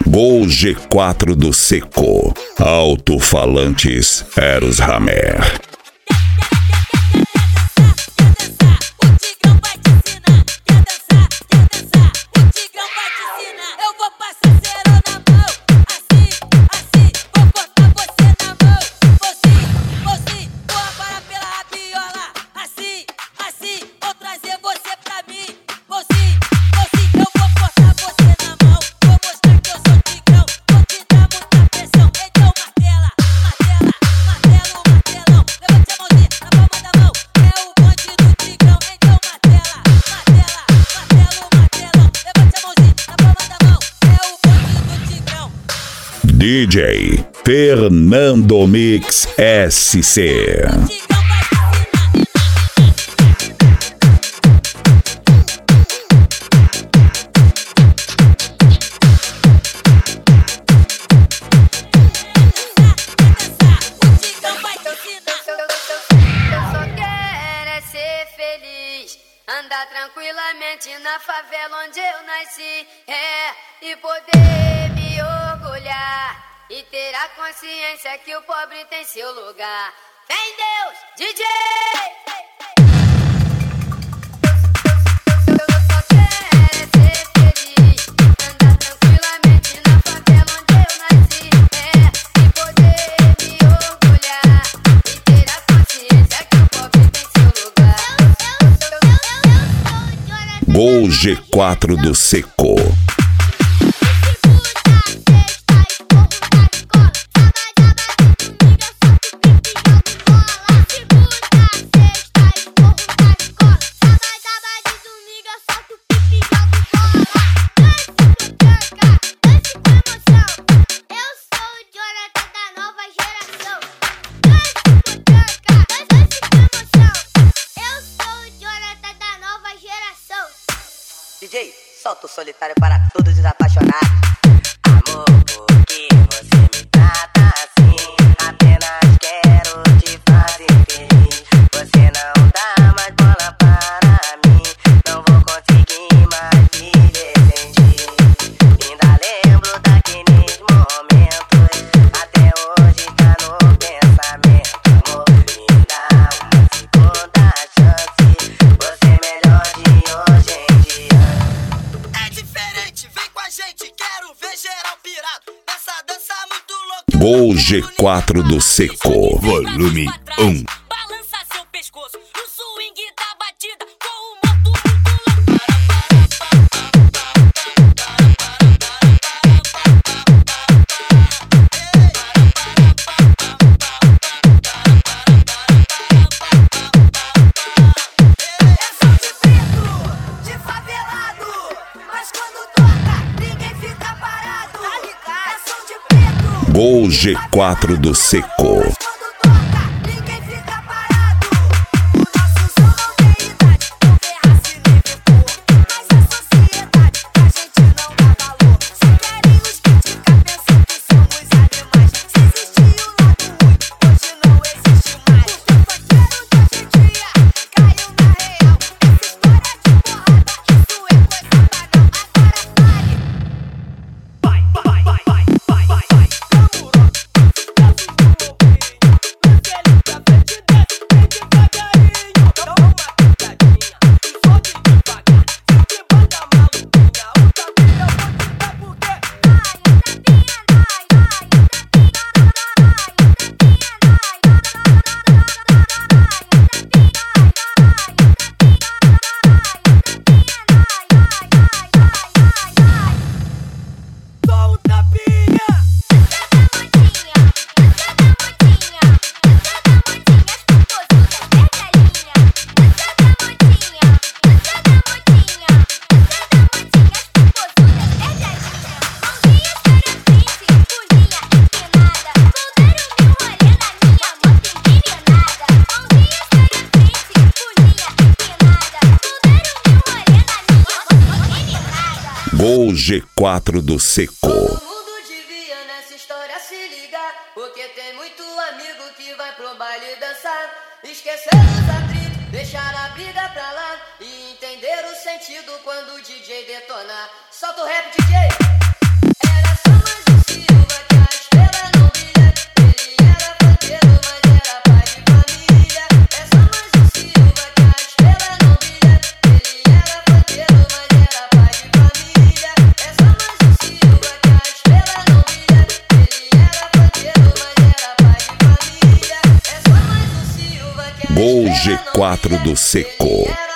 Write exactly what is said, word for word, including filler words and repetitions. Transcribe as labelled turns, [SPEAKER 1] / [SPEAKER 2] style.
[SPEAKER 1] Gol G quatro do Seco. Alto-falantes Eros Hammer. D J Fernando Mix S C.
[SPEAKER 2] Andar tranquilamente na favela onde eu nasci, é, e poder me orgulhar e ter a consciência que o pobre tem seu lugar. Vem Deus, D J!
[SPEAKER 1] Gol G quatro do Seco.
[SPEAKER 3] D J, solta o solitário para todos os apaixonados. Amor, por que você me trata assim? Apenas quero te fazer feliz. Você não dá mais bola para mim. Não vou conseguir mais viver sem ti. Ainda lembro daqueles momentos. Até hoje tá no pensamento. Amor, me dá uma segunda chance. Você é melhor de hoje em dia.
[SPEAKER 4] Quero ver geral pirado nessa dança muito louca.
[SPEAKER 1] Gol G quatro do Seco. Volume um.
[SPEAKER 4] Balança seu pescoço no swing da batida com o moto muito
[SPEAKER 1] Gol G quatro do Seco. Gol G quatro do Seco.
[SPEAKER 2] Todo mundo devia nessa história se ligar, porque tem muito amigo que vai pro baile dançar. Esquecer os atritos, deixar a briga pra lá e entender o sentido quando o D J detonar. Solta o rap, D J. Era só
[SPEAKER 1] G quatro do Seco.